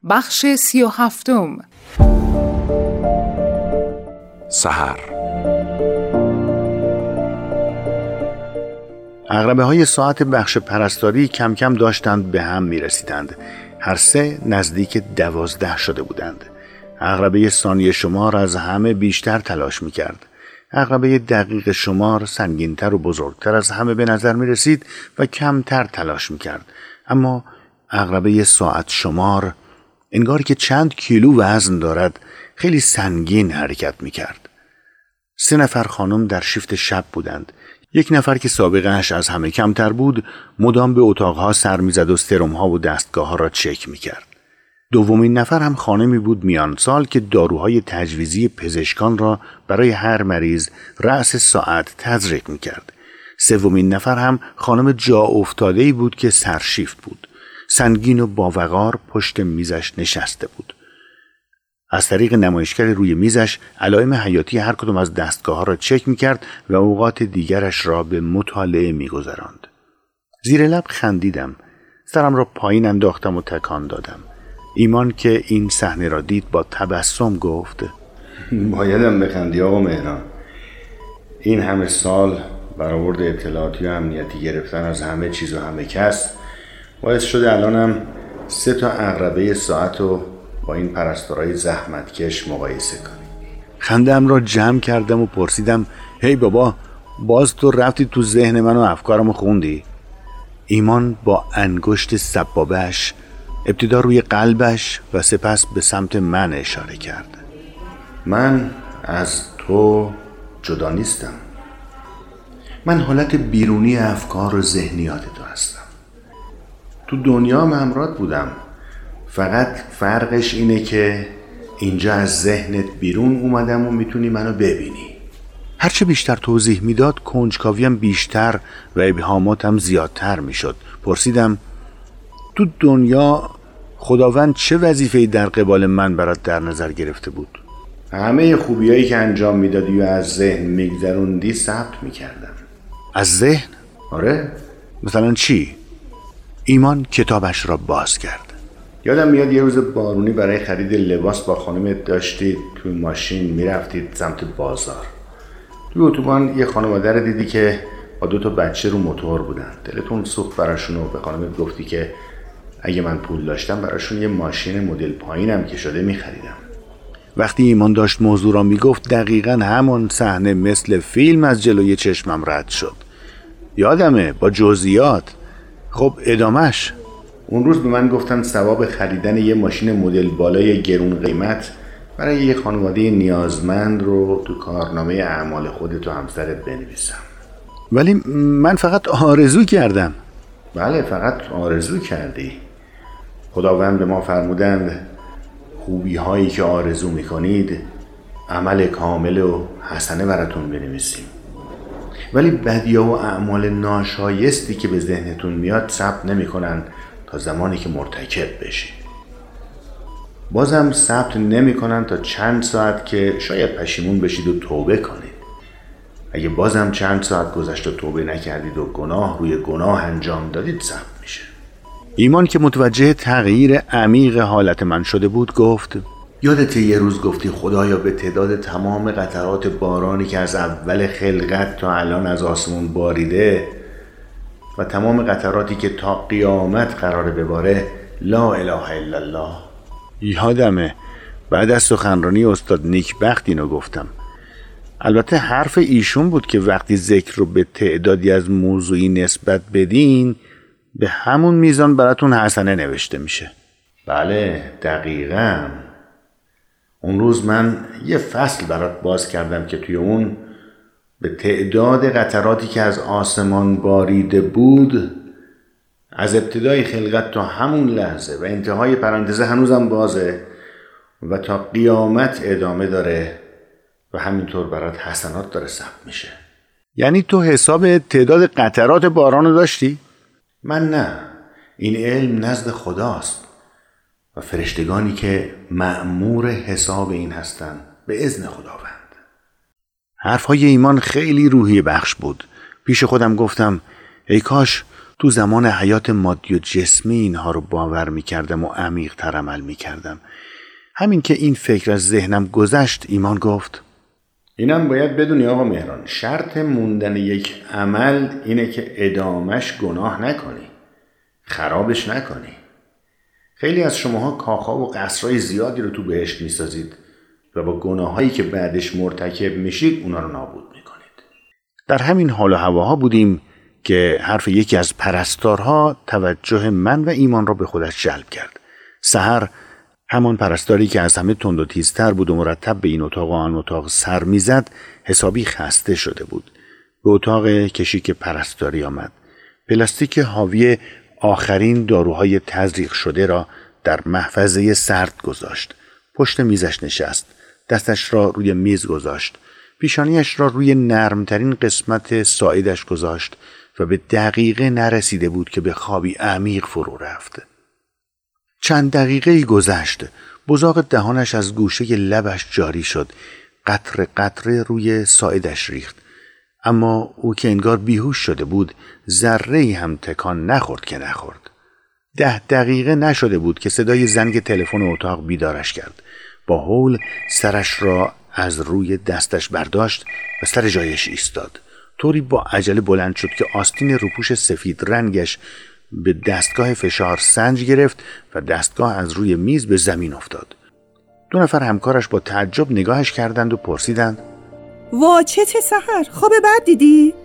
بخش 37. سحر. عقربه‌های ساعت بخش پرستاری کم کم داشتند به هم می رسیدند. هر سه نزدیک 12 شده بودند. عقربه ثانیه شمار از همه بیشتر تلاش می کرد. عقربه دقیق شمار سنگینتر و بزرگتر از همه به نظر می رسید و کمتر تلاش می کرد. اما عقربه ساعت شمار انگار که چند کیلو وزن دارد خیلی سنگین حرکت می کرد. 3 نفر خانم در شیفت شب بودند. یک نفر که سابقه‌اش از همه کمتر بود مدام به اتاقها سر می‌زد و سرم‌ها و دستگاه‌ها را چک می‌کرد. دومین نفر هم خانمی بود میان سال که داروهای تجویزی پزشکان را برای هر مریض رأس ساعت تزریق می‌کرد. سومین نفر هم خانم جا افتاده‌ای بود که سرشیفت بود. سنگین و باوقار پشت میزش نشسته بود. از طریق نمایشگر روی میزش علائم حیاتی هر کدام از دستگاه‌ها را چک می‌کرد و اوقات دیگرش را به مطالعه می‌گذراند. زیر لب خندیدم. سرم را پایین انداختم و تکان دادم. ایمان که این صحنه را دید با تبسم گفت: بایدم بخندی آقا مهران. این همه سال برآورد اطلاعاتی و امنیتی گرفتن از همه چیز و همه کس باعث شده الانم 3 تا عقربه ساعت رو با این پرستارای زحمتکش مقایسه کنی. خنده‌ام را جمع کردم و پرسیدم: هی بابا، باز تو رفتی تو ذهن من و افکارمو خوندی؟ ایمان با انگشت سبابه‌اش ابتدا روی قلبش و سپس به سمت من اشاره کرد. من از تو جدا نیستم. من حالت بیرونی افکار و ذهنیات تو هستم. تو دنیا هم همراهت بودم. فقط فرقش اینه که اینجا از ذهنت بیرون اومدم و میتونی منو ببینی. هرچه بیشتر توضیح میداد کنجکاویم بیشتر و ابهاماتم زیادتر میشد. پرسیدم: تو دنیا خداوند چه وظیفه‌ای در قبال من برات در نظر گرفته بود؟ همه خوبیایی که انجام میدادی و از ذهن میگذروندی ثبت میکردم. از ذهن؟ آره. مثلا چی؟ ایمان کتابش را باز کرد. یادم میاد یه روز بارونی برای خرید لباس با خانمت داشتید توی ماشین میرفتید سمت بازار. توی اتوبان یه خانواده رو دیدی که با 2 تا بچه رو موتور بودن. دلتون سوخت براشون و به خانمت گفتی که اگه من پول داشتم براشون یه ماشین مدل پایینم که شده میخریدم. وقتی ایمان داشت موضوع را میگفت دقیقاً همون صحنه مثل فیلم از جلوی چشمم رد شد. یادمه با جزئیات. خب ادامش؟ اون روز به من گفتن ثواب خریدن یه ماشین مدل بالای گرون قیمت برای یه خانواده نیازمند رو تو کارنامه اعمال خودت و همسرت بنویسم. ولی من فقط آرزو کردم. بله، فقط آرزو کردی. خداوند به ما فرمودند خوبی هایی که آرزو میکنید عمل کامل و حسنه براتون بنویسیم. ولی بدی‌ها و اعمال ناشایستی که به ذهنتون میاد ثبت نمی‌کنن تا زمانی که مرتکب بشید. بازم ثبت نمی‌کنن تا چند ساعت که شاید پشیمون بشید و توبه کنید. اگه بازم چند ساعت گذشت و توبه نکردید و گناه روی گناه انجام دادید ثبت میشه. ایمان که متوجه تغییر عمیق حالت من شده بود گفت: یادت یه روز گفتی خدایا به تعداد تمام قطرات بارانی که از اول خلقت تا الان از آسمون باریده و تمام قطراتی که تا قیامت قراره بباره لا اله الا الله. یادمه بعد از سخنرانی استاد نیکبخت اینو گفتم. البته حرف ایشون بود که وقتی ذکر رو به تعدادی از موضوعی نسبت بدین به همون میزان براتون حسنه نوشته میشه. بله دقیقاً. اون روز من یه فصل برات باز کردم که توی اون به تعداد قطراتی که از آسمان باریده بود از ابتدای خلقت تا همون لحظه و انتهای پرانتزه هنوزم بازه و تا قیامت ادامه داره و همینطور برات حسنات داره ثبت میشه. یعنی تو حساب تعداد قطرات بارانو داشتی؟ من نه. این علم نزد خداست و فرشتگانی که مأمور حساب این هستن به اذن خداوند. حرفهای ایمان خیلی روحی بخش بود. پیش خودم گفتم ای کاش تو زمان حیات مادی و جسمی اینها رو باور میکردم و عمیق تر عمل میکردم. همین که این فکر از ذهنم گذشت ایمان گفت اینم باید بدونی آقا مهران، شرط موندن یک عمل اینه که ادامش گناه نکنی، خرابش نکنی. خیلی از شماها کاخها و قصرهای زیادی رو تو بهشت میسازید و با گناهایی که بعدش مرتکب میشید اونا رو نابود میکنید. در همین حال و هواها بودیم که حرف یکی از پرستارها توجه من و ایمان را به خودش جلب کرد. سحر، همان پرستاری که از همه تند و تیزتر بود و مرتب به این اتاق و آن اتاق سر میزد، حسابی خسته شده بود. به اتاق کشیک پرستاری آمد. پلاستیک حاوی آخرین داروهای تزریق شده را در محفظه سرد گذاشت. پشت میزش نشست. دستش را روی میز گذاشت. پیشانیش را روی نرمترین قسمت ساعدش گذاشت و به دقیقه نرسیده بود که به خوابی عمیق فرو رفت. چند دقیقه‌ای گذشت. بزاق دهانش از گوشه لبش جاری شد. قطره قطره روی ساعدش ریخت. اما او که انگار بیهوش شده بود، ذره‌ای هم تکان نخورد که نخورد. 10 دقیقه نشده بود که صدای زنگ تلفن اتاق بیدارش کرد. با هول سرش را از روی دستش برداشت و سر جایش ایستاد. طوری با عجله بلند شد که آستین روپوش سفید رنگش به دستگاه فشار سنج گرفت و دستگاه از روی میز به زمین افتاد. 2 نفر همکارش با تعجب نگاهش کردند و پرسیدند: وا چته سحر؟ خواب بد دیدی؟